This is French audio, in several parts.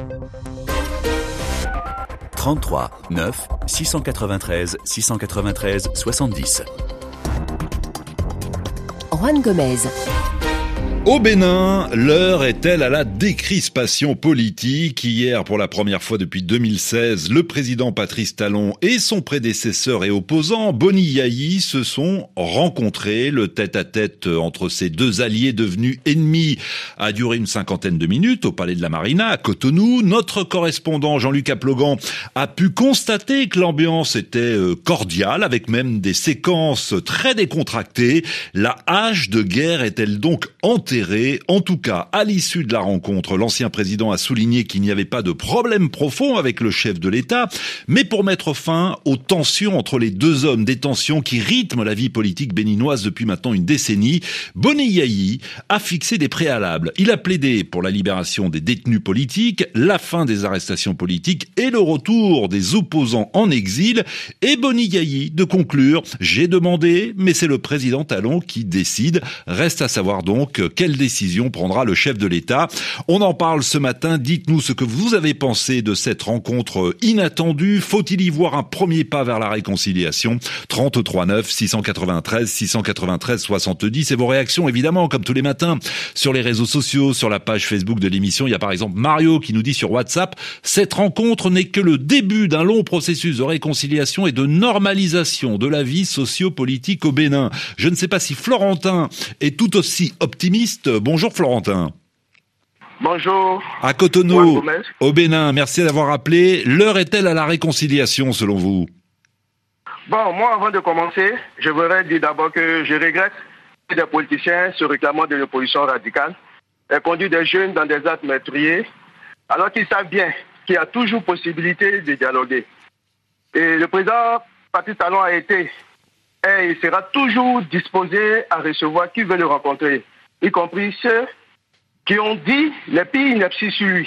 33 9 693 693 70. Juan Gomez. Au Bénin, l'heure est-elle à la décrispation politique? Hier, pour la première fois depuis 2016, le président Patrice Talon et son prédécesseur et opposant, Boni Yayi, se sont rencontrés. Le tête-à-tête entre ces deux alliés devenus ennemis a duré une cinquantaine de minutes au Palais de la Marina, à Cotonou. Notre correspondant Jean-Luc Aplogan a pu constater que l'ambiance était cordiale, avec même des séquences très décontractées. La hache de guerre est-elle donc enterrée? En tout cas, à l'issue de la rencontre, l'ancien président a souligné qu'il n'y avait pas de problème profond avec le chef de l'État, mais pour mettre fin aux tensions entre les deux hommes, des tensions qui rythment la vie politique béninoise depuis maintenant une décennie, Boni Yayi a fixé des préalables. Il a plaidé pour la libération des détenus politiques, la fin des arrestations politiques et le retour des opposants en exil. Et Boni Yayi de conclure: j'ai demandé, mais c'est le président Talon qui décide. Reste à savoir donc quelle décision prendra le chef de l'État. On en parle ce matin. Dites-nous ce que vous avez pensé de cette rencontre inattendue. Faut-il y voir un premier pas vers la réconciliation? 33 9 693 693 70. Et vos réactions, évidemment, comme tous les matins, sur les réseaux sociaux, sur la page Facebook de l'émission. Il y a par exemple Mario qui nous dit sur WhatsApp: cette rencontre n'est que le début d'un long processus de réconciliation et de normalisation de la vie socio-politique au Bénin. Je ne sais pas si Florentin est tout aussi optimiste. Bonjour Florentin. Bonjour. À Cotonou, au Bénin, merci d'avoir appelé. L'heure est-elle à la réconciliation selon vous? Bon, moi avant de commencer, je voudrais dire d'abord que je regrette que des politiciens se réclamant de l'opposition radicale aient conduit des jeunes dans des actes meurtriers alors qu'ils savent bien qu'il y a toujours possibilité de dialoguer. Et le président Patrice Talon a été et il sera toujours disposé à recevoir qui veut le rencontrer, y compris ceux qui ont dit les pires inepties sur lui.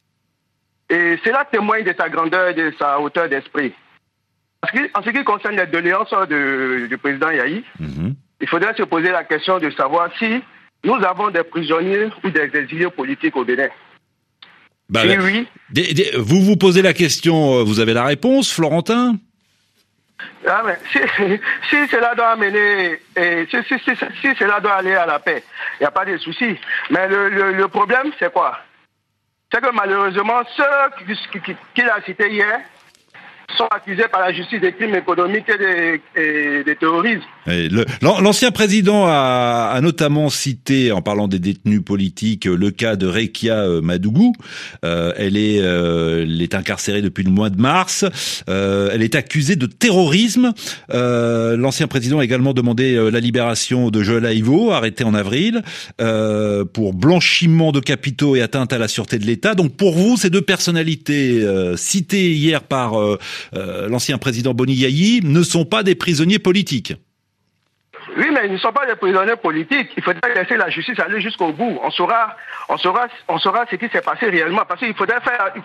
Et cela témoigne de sa grandeur et de sa hauteur d'esprit. En ce qui concerne les doléances du président Yayi, il faudrait se poser la question de savoir si nous avons des prisonniers ou des exilés politiques au Bénin. Oui. Vous vous posez la question, vous avez la réponse, Florentin? Ah, mais si cela doit amener, si cela doit aller à la paix, il n'y a pas de souci. Mais le problème, c'est quoi? C'est que malheureusement, ceux qu'il a cités hier sont accusés par la justice des crimes économiques et des terrorismes. L'ancien président a notamment cité, en parlant des détenus politiques, le cas de Rekia Madougou. Elle est incarcérée depuis le mois de mars. Elle est accusée de terrorisme. L'ancien président a également demandé la libération de Joël Aïvo, arrêté en avril, pour blanchiment de capitaux et atteinte à la sûreté de l'État. Donc pour vous, ces deux personnalités citées hier par l'ancien président Boni Yayi ne sont pas des prisonniers politiques? Oui, mais ils ne sont pas des prisonniers politiques. Il faudrait laisser la justice aller jusqu'au bout. On saura ce qui s'est passé réellement. Parce qu'il faudrait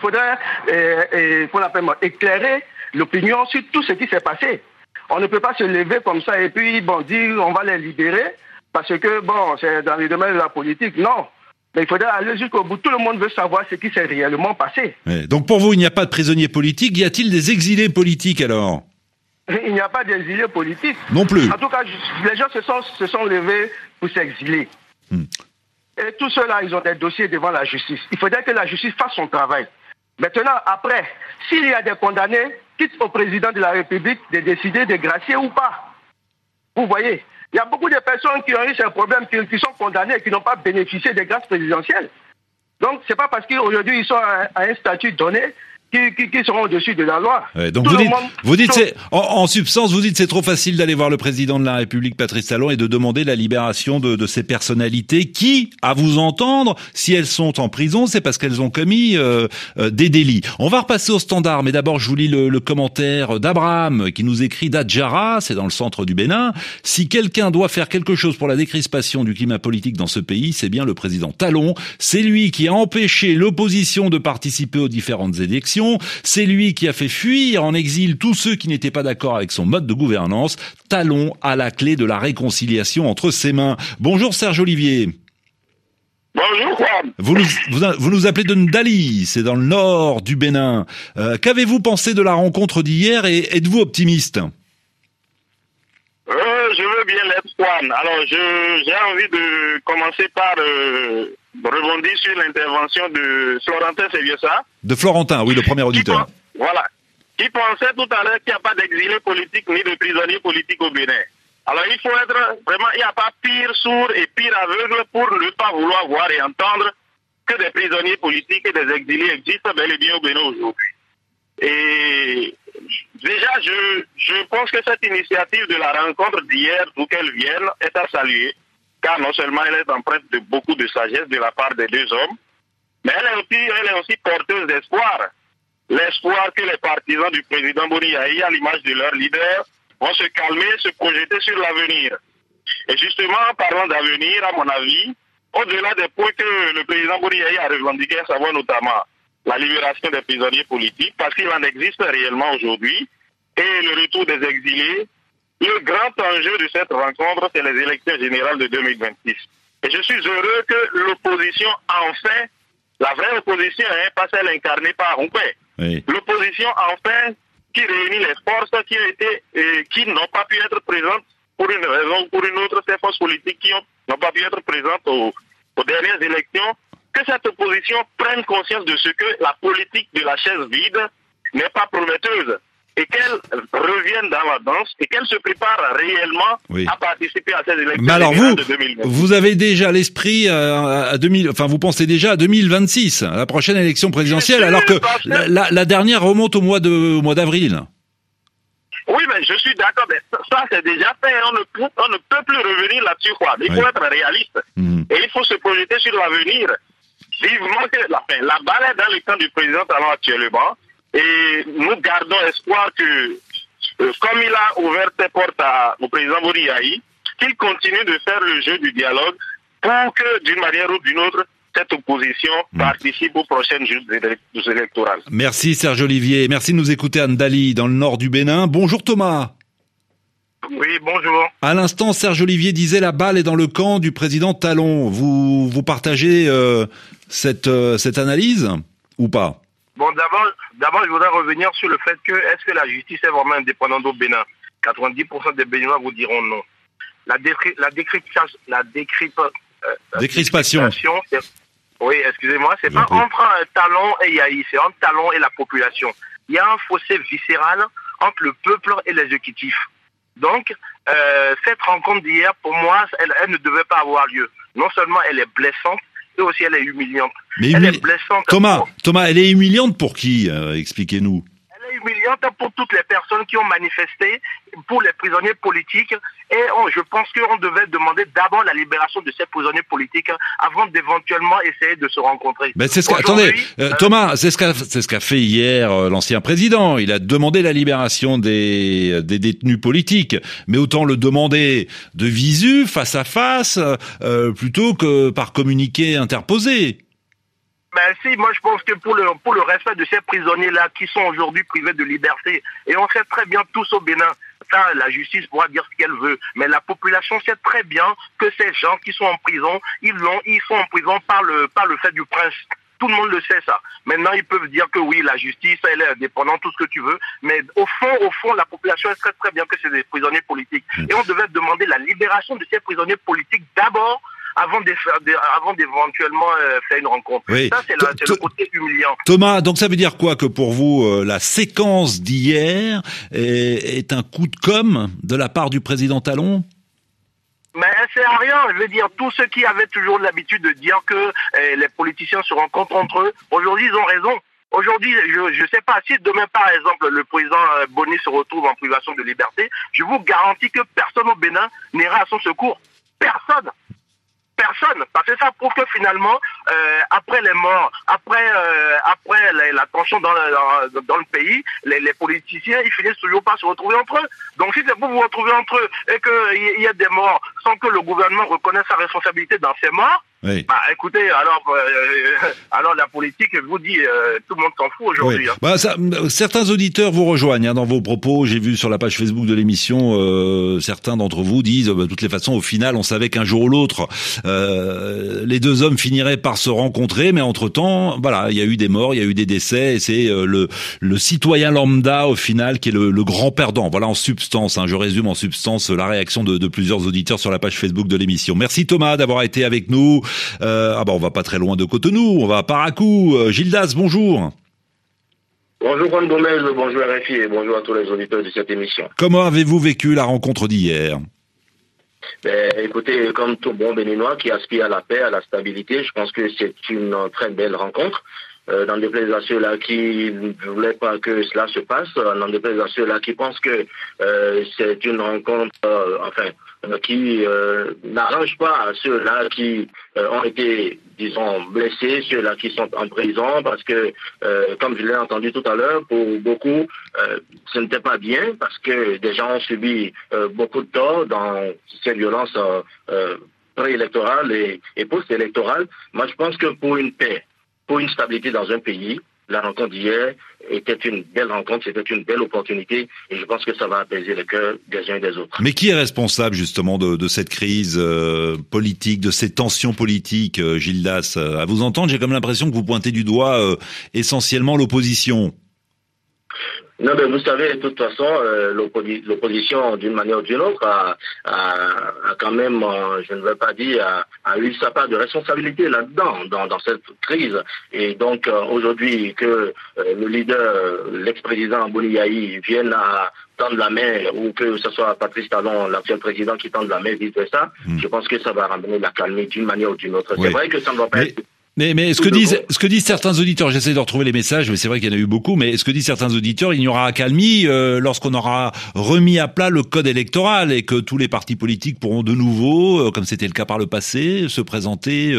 éclairer l'opinion sur tout ce qui s'est passé. On ne peut pas se lever comme ça et puis dire on va les libérer parce que c'est dans les domaines de la politique. Non. Mais il faudrait aller jusqu'au bout. Tout le monde veut savoir ce qui s'est réellement passé. Ouais, donc pour vous, il n'y a pas de prisonniers politiques. Y a-t-il des exilés politiques alors? Il n'y a pas d'exilés politiques. Non plus. En tout cas, les gens se sont levés pour s'exiler. Et tous ceux-là, ils ont des dossiers devant la justice. Il faudrait que la justice fasse son travail. Maintenant, après, s'il y a des condamnés, quitte au président de la République de décider de gracier ou pas. Vous voyez, il y a beaucoup de personnes qui ont eu ces problèmes, qui sont condamnées et qui n'ont pas bénéficié des grâces présidentielles. Donc, c'est pas parce qu'aujourd'hui, ils sont à un statut donné qui seront au-dessus de la loi. Ouais, donc vous dites en substance, vous dites c'est trop facile d'aller voir le président de la République, Patrice Talon, et de demander la libération de ces personnalités qui, à vous entendre, si elles sont en prison, c'est parce qu'elles ont commis des délits. On va repasser au standard, mais d'abord je vous lis le commentaire d'Abraham qui nous écrit d'Adjara, c'est dans le centre du Bénin. Si quelqu'un doit faire quelque chose pour la décrispation du climat politique dans ce pays, c'est bien le président Talon. C'est lui qui a empêché l'opposition de participer aux différentes élections. C'est lui qui a fait fuir en exil tous ceux qui n'étaient pas d'accord avec son mode de gouvernance. Talon a la clé de la réconciliation entre ses mains. Bonjour Serge Olivier. Bonjour Juan. Vous nous appelez de Ndali, c'est dans le nord du Bénin. Qu'avez-vous pensé de la rencontre d'hier et êtes-vous optimiste? Je veux bien l'être Juan. Alors j'ai envie de commencer par rebondir sur l'intervention de Florentin, c'est bien ça? De Florentin, oui, le premier auditeur. Voilà. Qui pensait tout à l'heure qu'il n'y a pas d'exilés politiques ni de prisonniers politiques au Bénin. Alors il faut être vraiment, il n'y a pas pire sourd et pire aveugle pour ne pas vouloir voir et entendre que des prisonniers politiques et des exilés existent bel et bien au Bénin aujourd'hui. Et déjà, je pense que cette initiative de la rencontre d'hier, d'où qu'elle vienne, est à saluer, car non seulement elle est empreinte de beaucoup de sagesse de la part des deux hommes, mais elle est aussi porteuse d'espoir. L'espoir que les partisans du président Boni Yayi, à l'image de leur leader, vont se calmer, se projeter sur l'avenir. Et justement, en parlant d'avenir, à mon avis, au-delà des points que le président Boni Yayi a revendiqué, à savoir notamment la libération des prisonniers politiques, parce qu'il en existe réellement aujourd'hui, et le retour des exilés, le grand enjeu de cette rencontre, c'est les élections générales de 2026. Et je suis heureux que l'opposition, enfin, la vraie opposition, pas celle incarnée par Roumpé, oui. L'opposition, enfin, qui réunit les forces qui n'ont pas pu être présentes pour une raison ou pour une autre, ces forces politiques qui n'ont pas pu être présentes aux dernières élections, que cette opposition prenne conscience de ce que la politique de la chaise vide n'est pas prometteuse et qu'elle revienne dans la danse et qu'elle se prépare réellement à participer à ces élections. Mais alors de 2020. Vous avez déjà l'esprit vous pensez déjà à 2026, à la prochaine élection présidentielle, alors que la dernière remonte au mois d'avril. Oui, mais je suis d'accord, mais ça c'est déjà fait, on ne peut plus revenir là-dessus, quoi. Il faut être réaliste. Et il faut se projeter sur l'avenir. Vivement que la balle est dans le camp du président Talon actuellement, et nous gardons espoir que, comme il a ouvert ses portes au président Boni Yayi, qu'il continue de faire le jeu du dialogue pour que, d'une manière ou d'une autre, cette opposition participe aux prochaines joutes électorales. Merci Serge Olivier, merci de nous écouter à Ndali, dans le nord du Bénin. Bonjour Thomas. Oui, bonjour. À l'instant, Serge Olivier disait la balle est dans le camp du président Talon. Vous partagez cette analyse ou pas? Bon, d'abord, je voudrais revenir sur le fait que est-ce que la justice est vraiment indépendante au Bénin? 90% des Béninois vous diront non. La décrispation. Oui, excusez-moi, c'est pas entre Talon et Yayi, c'est entre Talon et la population. Il y a un fossé viscéral entre le peuple et l'exécutif. Donc, cette rencontre d'hier, pour moi, elle ne devait pas avoir lieu. Non seulement elle est blessante, et aussi elle est humiliante. Elle est blessante. Thomas, elle est humiliante pour qui? Expliquez-nous. Elle est humiliante pour toutes les personnes qui ont manifesté, pour les prisonniers politiques. Et je pense qu'on devait demander d'abord la libération de ces prisonniers politiques avant d'éventuellement essayer de se rencontrer. Ben attendez, Thomas, c'est ce qu'a fait hier l'ancien président. Il a demandé la libération des détenus politiques, mais autant le demander de visu, face à face, plutôt que par communiqué interposé. Ben si, moi je pense que pour le respect de ces prisonniers-là qui sont aujourd'hui privés de liberté, et on sait très bien tous au Bénin, ça la justice pourra dire ce qu'elle veut, mais la population sait très bien que ces gens qui sont en prison, ils sont en prison par le fait du prince. Tout le monde le sait ça. Maintenant ils peuvent dire que oui, la justice elle est indépendante, tout ce que tu veux, mais au fond la population elle sait très bien que c'est des prisonniers politiques. Et on devait demander la libération de ces prisonniers politiques d'abord, avant d'éventuellement faire une rencontre. Oui. Ça, c'est le côté humiliant. Thomas, donc ça veut dire quoi que pour vous, la séquence d'hier est un coup de com' de la part du président Talon? Mais c'est à rien, je veux dire, tous ceux qui avaient toujours l'habitude de dire que les politiciens se rencontrent entre eux, aujourd'hui ils ont raison. Aujourd'hui, je sais pas, si demain par exemple le président Boni se retrouve en privation de liberté, je vous garantis que personne au Bénin n'ira à son secours. Personne, parce que ça prouve que finalement, après les morts, après la tension dans le pays, les politiciens, ils finissent toujours par se retrouver entre eux. Donc si c'est pour vous retrouver entre eux et qu'il y a des morts sans que le gouvernement reconnaisse sa responsabilité dans ces morts, Oui. Écoutez, alors la politique, je vous dis, tout le monde s'en fout aujourd'hui. Oui. Certains auditeurs vous rejoignent dans vos propos. J'ai vu sur la page Facebook de l'émission, certains d'entre vous disent, de toutes les façons, au final, on savait qu'un jour ou l'autre, les deux hommes finiraient par se rencontrer, mais entre-temps, voilà, il y a eu des morts, il y a eu des décès, et c'est le citoyen lambda, au final, qui est le grand perdant. Voilà, en substance, je résume en substance la réaction de plusieurs auditeurs sur la page Facebook de l'émission. Merci Thomas d'avoir été avec nous. On va pas très loin de Cotonou, on va à Paracou. Gildas, bonjour. Bonjour Juan Gomez, bonjour RFI et bonjour à tous les auditeurs de cette émission. Comment avez-vous vécu la rencontre d'hier ? Écoutez, comme tout bon Béninois qui aspire à la paix, à la stabilité, je pense que c'est une très belle rencontre. N'en déplaise à ceux-là qui ne voulaient pas que cela se passe, n'en déplaise à ceux-là qui pensent que c'est une rencontre qui n'arrange pas à ceux-là qui ont été, disons, blessés, ceux-là qui sont en prison, parce que, comme je l'ai entendu tout à l'heure, pour beaucoup, ce n'était pas bien, parce que des gens ont subi beaucoup de tort dans ces violences préélectorales et post-électorales. Moi, je pense que pour une paix, pour une stabilité dans un pays, la rencontre d'hier était une belle rencontre, c'était une belle opportunité et je pense que ça va apaiser le cœur des uns et des autres. Mais qui est responsable justement de cette crise politique, de ces tensions politiques, Gildas ? À vous entendre, j'ai comme l'impression que vous pointez du doigt essentiellement l'opposition. Non, mais vous savez, de toute façon, l'opposition, d'une manière ou d'une autre, a quand même, je ne veux pas dire, a eu sa part de responsabilité là-dedans, dans cette crise. Et donc, aujourd'hui, que le leader, l'ex-président Boni Yayi, vienne à tendre la main, ou que ce soit Patrice Talon, l'actuel président, qui tende la main, vice-versa, je pense que ça va ramener la calmie d'une manière ou d'une autre. Oui. C'est vrai que ça ne va pas être... Mais ce que disent certains auditeurs, j'essaie de retrouver les messages, mais c'est vrai qu'il y en a eu beaucoup, mais ce que disent certains auditeurs, il n'y aura accalmie lorsqu'on aura remis à plat le code électoral et que tous les partis politiques pourront de nouveau, comme c'était le cas par le passé, se présenter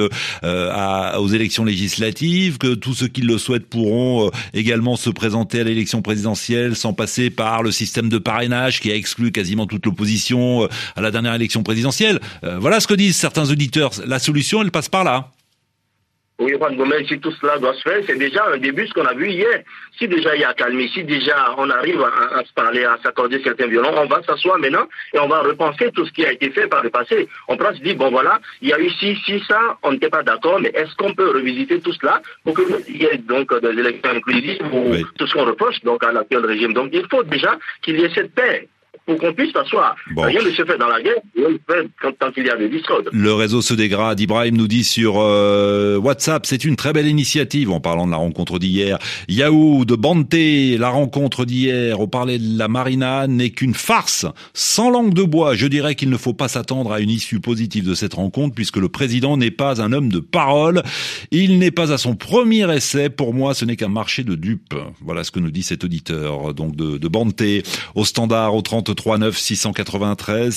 aux élections législatives, que tous ceux qui le souhaitent pourront également se présenter à l'élection présidentielle sans passer par le système de parrainage qui a exclu quasiment toute l'opposition à la dernière élection présidentielle. Voilà ce que disent certains auditeurs. La solution, elle passe par là. Oui, Juan Gomez, si tout cela doit se faire, c'est déjà un début, ce qu'on a vu hier. Si déjà il y a calmie, si déjà on arrive à se parler, à s'accorder certains violons, on va s'asseoir maintenant et on va repenser tout ce qui a été fait par le passé. On peut se dire, bon voilà, il y a eu si ça, on n'était pas d'accord, mais est-ce qu'on peut revisiter tout cela pour qu'il y ait donc des élections inclusives ou tout ce qu'on reproche donc à l'actuel régime. Donc il faut déjà qu'il y ait cette paix. Pour qu'on puisse s'asseoir. Bon. Rien ne se fait dans la guerre, rien ne se fait quand il y a des discordes. Le réseau se dégrade. Ibrahim nous dit sur WhatsApp, c'est une très belle initiative en parlant de la rencontre d'hier. Yahoo de Banté, la rencontre d'hier, au parler de la Marina, n'est qu'une farce sans langue de bois. Je dirais qu'il ne faut pas s'attendre à une issue positive de cette rencontre puisque le président n'est pas un homme de parole. Il n'est pas à son premier essai. Pour moi, ce n'est qu'un marché de dupes. Voilà ce que nous dit cet auditeur donc de Banté. Au standard, au 33 9 693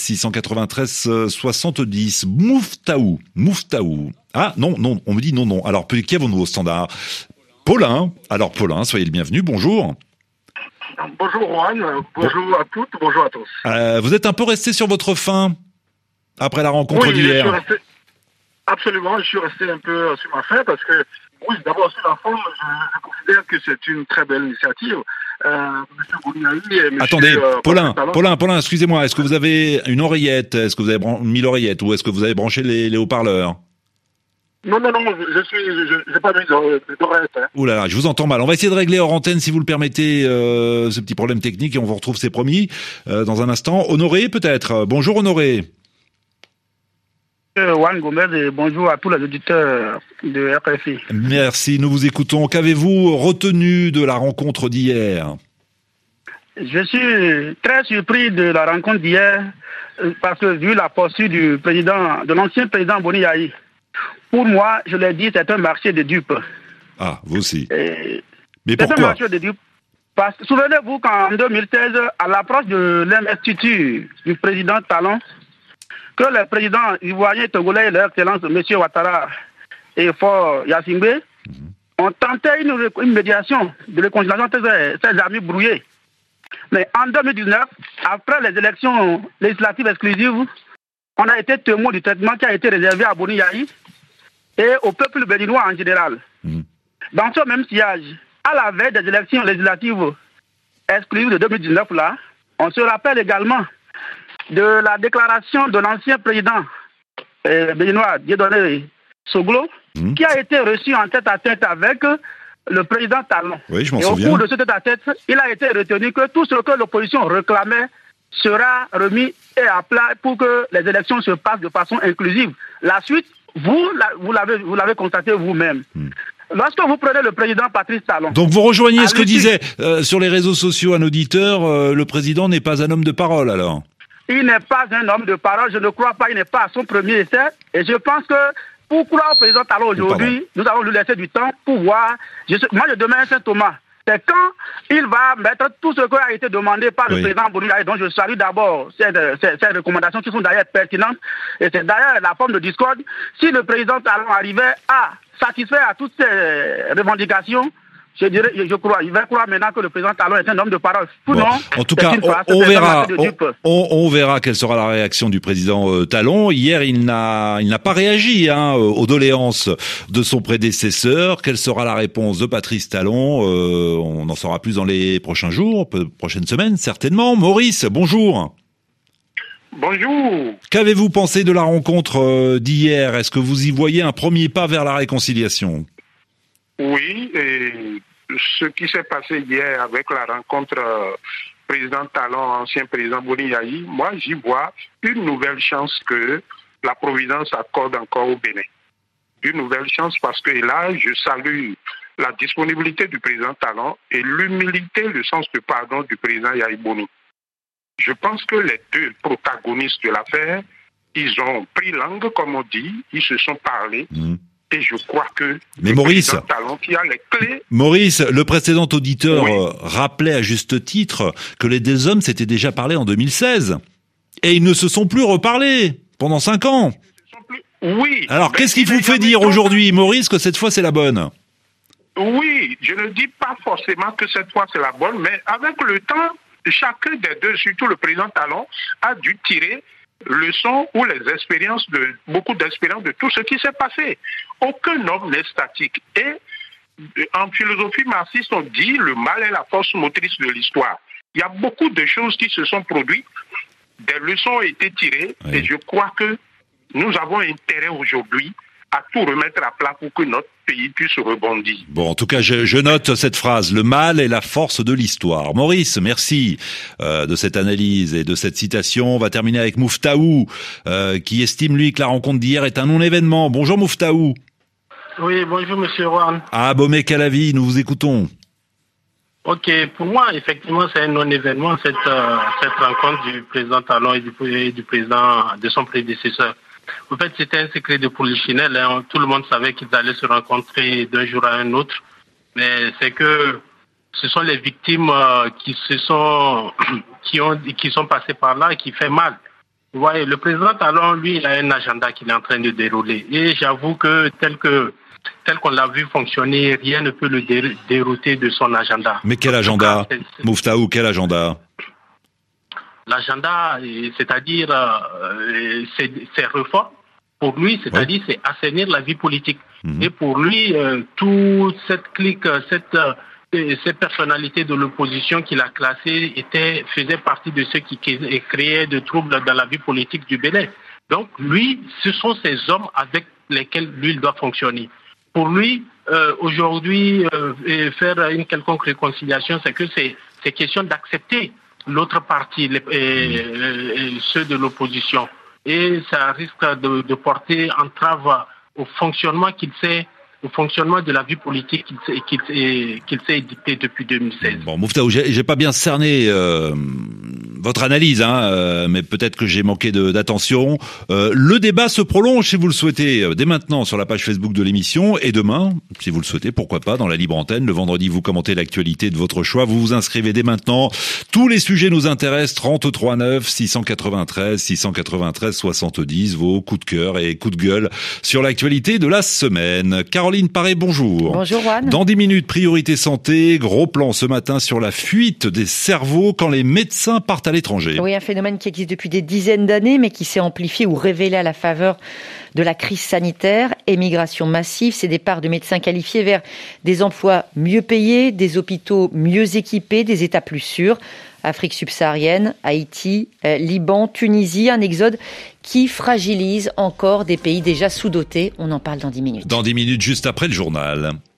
70. Mouftaou. Ah non, on me dit non. Alors qui avons-nous au standard ? Paulin. Alors Paulin, soyez le bienvenu. Bonjour. Bonjour Juan. Bonjour à toutes. Bonjour à tous. Vous êtes un peu resté sur votre faim après la rencontre d'hier. Absolument, je suis resté un peu sur ma faim parce que oui, d'abord sur la forme, je considère que c'est une très belle initiative. Monsieur Boni Yayi et monsieur... Attendez, Paulin, excusez-moi, est-ce que vous avez une oreillette ? Est-ce que vous avez mis l'oreillette ou est-ce que vous avez branché les haut-parleurs ? Non, je n'ai pas mis d'oreillette. Ouh là là, je vous entends mal. On va essayer de régler hors antenne, si vous le permettez, ce petit problème technique et on vous retrouve, c'est promis, dans un instant. Honoré, peut-être. Bonjour Honoré. Juan Gomez et bonjour à tous les auditeurs de RFI. Merci, nous vous écoutons. Qu'avez-vous retenu de la rencontre d'hier ? Je suis très surpris de la rencontre d'hier parce que vu la posture de l'ancien président Boni Yayi, pour moi, je l'ai dit, c'est un marché de dupes. Ah, vous aussi. Mais pourquoi ? C'est un marché de dupes. Parce que souvenez-vous qu'en 2016, à l'approche de l'investiture du président Talon, que le président ivoirien togolais, leur excellence, M. Ouattara et Faure Gnassingbé, ont tenté une médiation de réconciliation entre ces amis brouillés. Mais en 2019, après les élections législatives exclusives, on a été témoin du traitement qui a été réservé à Boni Yayi. et au peuple béninois en général. Dans ce même sillage, à la veille des élections législatives exclusives de 2019, là, on se rappelle également de la déclaration de l'ancien président béninois Dieudonné Soglo, qui a été reçu en tête-à-tête avec le président Talon. Oui, je m'en et souviens. au cours de ce tête-à-tête, il a été retenu que tout ce que l'opposition réclamait sera remis et à plat pour que les élections se passent de façon inclusive. La suite, vous l'avez constaté vous-même. Lorsque vous prenez le président Patrice Talon... Donc vous rejoignez ce que disait sur les réseaux sociaux un auditeur, le président n'est pas un homme de parole alors? Il n'est pas un homme de parole, je ne crois pas, il n'est pas à son premier essai. Et je pense que pour croire au président Talon aujourd'hui, nous allons lui laisser du temps pour voir. Moi, je demande à Saint-Thomas. C'est quand il va mettre tout ce qui a été demandé par le président Bourdieu, dont je salue d'abord ces recommandations qui sont d'ailleurs pertinentes. Et c'est d'ailleurs la forme de discorde. Si le président Talon arrivait à satisfaire à toutes ces revendications, je crois, il va croire maintenant que le président Talon est un homme de parole. En tout cas, on verra quelle sera la réaction du président Talon. Hier, il n'a pas réagi aux doléances de son prédécesseur. Quelle sera la réponse de Patrice Talon? On en saura plus dans les prochains jours, prochaines semaines, certainement. Maurice, bonjour. Bonjour. Qu'avez-vous pensé de la rencontre d'hier? Est-ce que vous y voyez un premier pas vers la réconciliation? Oui, et ce qui s'est passé hier avec la rencontre président Talon, ancien président Boni-Yayi, moi j'y vois une nouvelle chance que la Providence accorde encore au Bénin. Une nouvelle chance parce que là, je salue la disponibilité du président Talon et l'humilité, le sens de pardon du président Yayi Boni. Je pense que les deux protagonistes de l'affaire, ils ont pris langue, comme on dit, ils se sont parlé. Et je crois que Talon qui a les clés... Maurice, le précédent auditeur rappelait à juste titre que les deux hommes s'étaient déjà parlé en 2016. Et ils ne se sont plus reparlés pendant 5 ans. Oui. Alors qu'est-ce qui vous fait dire aujourd'hui, Maurice, que cette fois c'est la bonne? Oui, je ne dis pas forcément que cette fois c'est la bonne, mais avec le temps, chacun des deux, surtout le président Talon, a dû tirer leçons ou les expériences beaucoup d'expériences de tout ce qui s'est passé. Aucun homme n'est statique. Et en philosophie marxiste, on dit le mal est la force motrice de l'histoire. Il y a beaucoup de choses qui se sont produites, des leçons ont été tirées, et je crois que nous avons intérêt aujourd'hui à tout remettre à plat pour que notre pays puisse rebondir. Bon, en tout cas, je note cette phrase, le mal est la force de l'histoire. Maurice, merci de cette analyse et de cette citation. On va terminer avec Mouftaou, qui estime, lui, que la rencontre d'hier est un non-événement. Bonjour Mouftaou. Oui, bonjour Monsieur Rohan. À Abomey-Calavi, nous vous écoutons. Ok, pour moi, effectivement, c'est un non-événement, cette rencontre du président Talon et du président de son prédécesseur. En fait, c'était un secret de polichinelle. Tout le monde savait qu'ils allaient se rencontrer d'un jour à un autre. Mais c'est que ce sont les victimes qui sont passées par là et qui fait mal. Vous voyez, le président Talon, lui, il a un agenda qu'il est en train de dérouler. Et j'avoue que tel qu'on l'a vu fonctionner, rien ne peut le dérouter de son agenda. Mais quel agenda, Mouftaou, quel agenda? L'agenda, c'est-à-dire c'est réformes, pour lui, c'est-à-dire c'est assainir la vie politique. Et pour lui, toute cette clique, ces personnalités de l'opposition qu'il a classées faisaient partie de ceux qui créaient de troubles dans la vie politique du Bénin. Donc lui, ce sont ces hommes avec lesquels lui il doit fonctionner. Pour lui, aujourd'hui, faire une quelconque réconciliation, c'est que c'est question d'accepter l'autre partie, ceux de l'opposition. Et ça risque de porter entrave au fonctionnement de la vie politique qu'il s'est édicté depuis 2016. Bon, Mouftaou, j'ai pas bien cerné votre analyse, mais peut-être que j'ai manqué d'attention. Le débat se prolonge, si vous le souhaitez, dès maintenant sur la page Facebook de l'émission, et demain, si vous le souhaitez, pourquoi pas, dans la libre antenne. Le vendredi, vous commentez l'actualité de votre choix, vous vous inscrivez dès maintenant. Tous les sujets nous intéressent, 33 9 693 70, vos coups de cœur et coups de gueule sur l'actualité de la semaine. Caroline Paré, bonjour. Bonjour Juan. Dans 10 minutes, priorité santé, gros plan ce matin sur la fuite des cerveaux quand les médecins partent partent à l'étranger. Oui, un phénomène qui existe depuis des dizaines d'années, mais qui s'est amplifié ou révélé à la faveur de la crise sanitaire. Émigration massive, c'est départs de médecins qualifiés vers des emplois mieux payés, des hôpitaux mieux équipés, des États plus sûrs. Afrique subsaharienne, Haïti, Liban, Tunisie, un exode qui fragilise encore des pays déjà sous-dotés. On en parle dans 10 minutes. Dans 10 minutes, juste après le journal.